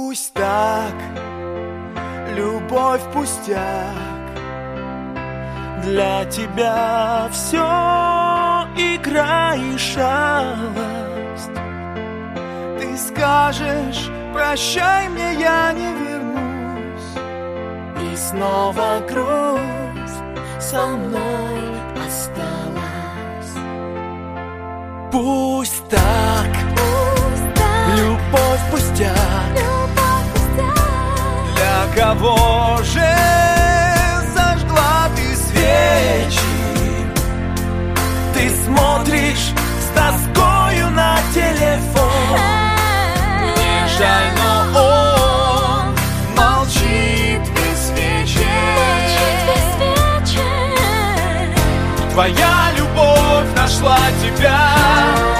Пусть так, любовь пустяк, для тебя все игра и шалость. Ты скажешь: прощай мне, я не вернусь. И снова грусть со мной осталась. Пусть так, любовь пустяк, для кого же зажгла ты свечи? Ты смотришь с тоскою на телефон. Мне жаль, но он молчит весь вечер. Твоя любовь нашла тебя.